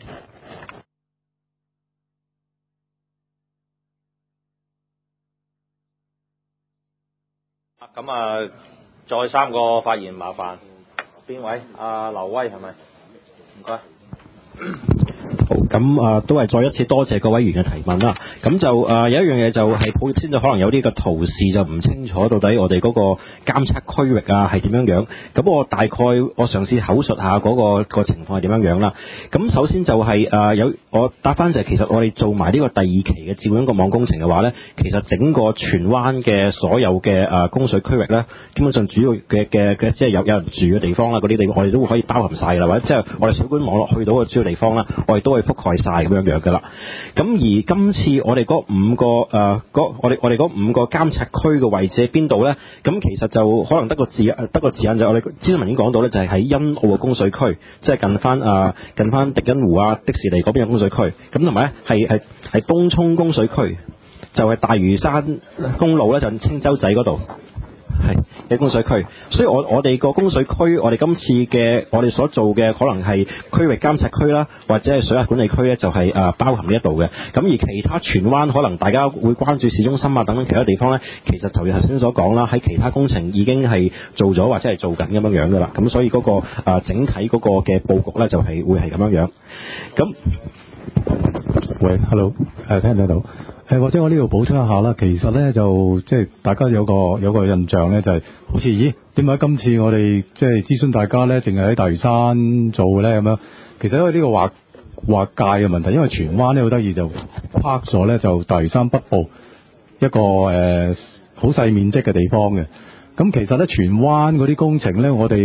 咁啊，再三個發言麻煩。邊位？阿劉威係咪？唔該。 好，咁啊、呃，都係再一次多謝各位議員嘅提問啦。咁就誒、呃、有一樣嘢就係抱歉先，就可能有啲個圖示就唔清楚，到底我哋嗰個監測區域啊係點樣樣。咁我大概我嘗試口述下嗰、那個、個情況係點樣樣啦。咁首先就係、是、誒、呃、有我答翻就係、是、其實我哋做埋呢個第二期嘅智慧公網工程嘅話咧，其實整個荃灣嘅所有嘅誒、呃、供水區域咧，基本上主要嘅嘅嘅即係有有人住嘅地方啦，嗰啲地方我哋都會可以包含晒㗎啦，或者即係我哋水管網絡去到嘅主要地方啦，我哋都會覆蓋晒咁樣樣㗎啦。咁而今次我哋嗰五個誒、呃、我哋我哋嗰五個監測區嘅位置喺邊度咧？咁其實就可能得個字得個字眼就係我哋諮詢文已經講到咧，就係喺欣澳嘅供水區，即係近翻誒、呃、近翻迪欣湖啊、迪士尼嗰邊嘅供水區。咁同埋咧係係係東涌供水區，就係、是、大嶼山公路咧就青洲仔嗰度。係嘅供水區，所以我我哋個供水區，我哋今次嘅我哋所做嘅可能係區域監測區啦，或者係水壓管理區咧，就係、是、誒、呃、包含呢一度嘅。咁而其他荃灣可能大家會關注市中心啊等等其他地方咧，其實就如頭先所講啦，喺其他工程已經係做咗或者係做緊咁樣樣噶啦。咁所以嗰、那個、呃、整體嗰個嘅佈局咧就係、是、會係咁樣樣。咁喂 ，hello， 誒、呃、聽唔聽到？誒或者我呢度補充一下啦，其實咧就即係大家有個有個印象咧，就係、是、好似咦點解今次我哋即係諮詢大家咧，淨係喺大嶼山做咧咁樣？其實因為呢個劃劃界嘅問題，因為荃灣咧好得意就跨咗咧就大嶼山北部一個誒好細面積嘅地方嘅。咁其實咧荃灣嗰啲工程咧，我哋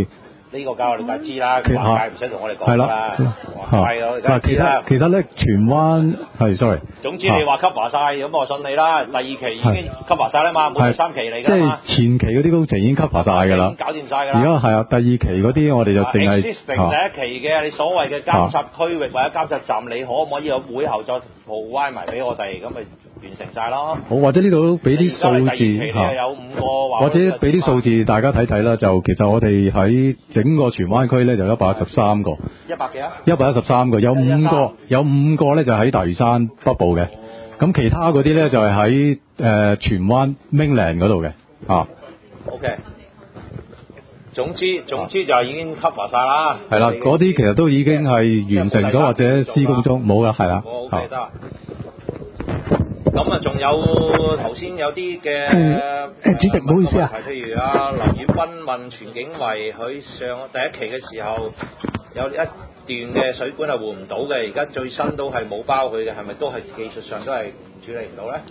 呢個交我哋梗係知啦， 其實環界唔使同我哋講係啦啦， 嚇環界我哋梗係其實知啦。 其實咧，荃灣係 sorry。 總之你話 cover 晒，咁我信你啦。第二期已經 cover 晒啦嘛，冇第三期嚟即係㗎嘛。 前期嗰啲工程已經 cover 晒㗎啦， 已經搞掂晒㗎啦。 而家係啊，第二期嗰啲我哋就淨係 existing 第一期嘅你所謂嘅監察區域或者監察站，你可唔可以有會後再 provide埋俾我哋，咁咪完成晒咯？ 好，或者呢度都俾啲數而家你第二期字你有五個話或者俾啲數字大家睇睇啦。就其實我哋喺整個荃灣區咧就一百一十三個， 一百幾啊？ 一百一十三個，有五個有五個咧就喺大嶼山北部嘅，咁其他嗰啲咧就係喺誒荃灣 mainland 嗰度嘅啊。 OK。總之總之就已經 cover 晒啦。 係啦，嗰啲其實都已經係完成咗或者施工中，冇㗎，係啦。 我 OK 得。咁啊，仲有頭先有啲嘅誒主席唔好意思啊， 譬如啊劉宇斌問全景圍，佢上第一期嘅時候有一段嘅水管係換唔到嘅，而家最新都係冇包佢嘅，係咪都係技術上都係處理唔到咧？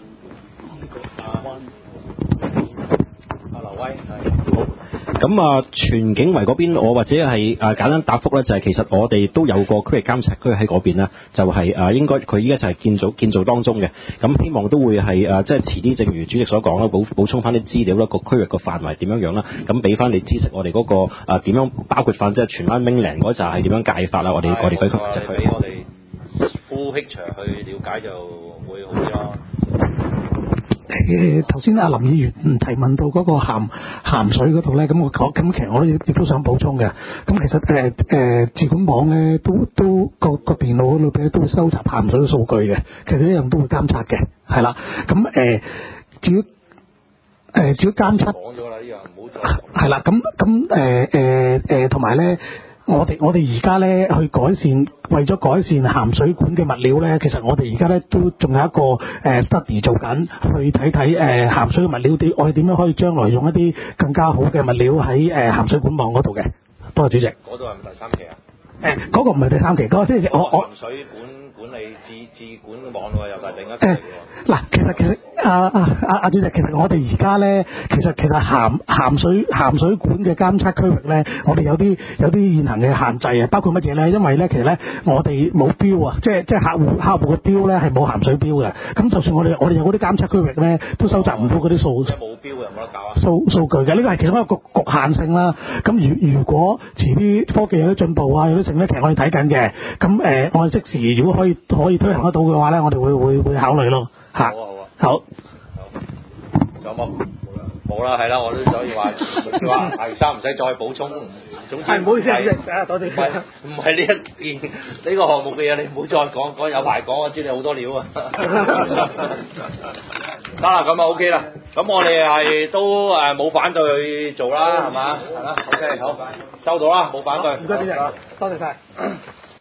阿劉威係。 咁啊，全景圍嗰邊，我或者係啊簡單答覆咧，就係、是、其實我哋都有個區域監察區喺嗰邊啦，就係、是、啊應該佢依家就係建造建造當中嘅，咁希望都會係啊即係遲啲，正如主席所講啦，補補充翻啲資料啦，個區域個範圍點樣樣啦，咁俾翻你知識我哋嗰、那個啊點樣包括翻即係荃灣 mainland 嗰扎係點樣界法啦，我哋我哋舉區就係俾我哋 full picture 去了解就會好啲咯。 誒頭先阿林議員提問到嗰個鹹鹹水嗰度咧，咁我講咁其實我都亦都想補充嘅。咁其實誒誒自管網咧都都個個電腦裏邊都會收集鹹水嘅數據嘅，其實一樣都會監察嘅，係啦。咁誒至於誒至於監察講咗啦，呢樣唔好再係啦。咁咁誒誒誒同埋咧。我哋我哋而家咧去改善，為咗改善鹹水管嘅物料咧，其實我哋而家咧都仲有一個誒、呃、study 做緊，去睇睇誒鹹水嘅物料點，我哋點樣可以將來用一啲更加好嘅物料喺誒鹹水管網嗰度嘅。多謝主席。 嗰度係咪第三期啊？ 誒、呃，嗰、那個唔係第三期，嗰、那個即係我我。 鹹水管管理自自管網喎，又係另一期喎。 嗱，其實其實啊啊啊啊主席，其實我哋而家咧，其實其實鹹鹹水鹹水管嘅監測區域咧，我哋有啲有啲現行嘅限制啊，包括乜嘢咧？因為咧，其實咧，我哋冇標啊，即係即係客戶客戶嘅標咧係冇鹹水標嘅。咁就算我哋我哋有嗰啲監測區域咧，都收集唔到嗰啲數。 即係冇標又冇得搞啊！ 數數據嘅呢個係其中一個局局限性啦。咁如如果遲啲科技有啲進步啊，有啲成咧，其實我哋睇緊嘅。咁誒、呃，我哋即時如果可以可以推行得到嘅話咧，我哋會會會考慮咯。嚇，好啊好啊，好， 仲有冇？冇啦，係啦，我都所以話，話大生唔使再補充。總之係唔好意思，啊，多謝。 唔係唔係呢一件呢個項目嘅嘢，你唔好再講，講有排講，我知你好多料啊。得啦，咁啊 OK 啦，咁我哋係都誒冇反對去做啦，係嘛？係啦 ，OK 好，收到啦，冇反對。 唔該主席，多謝晒。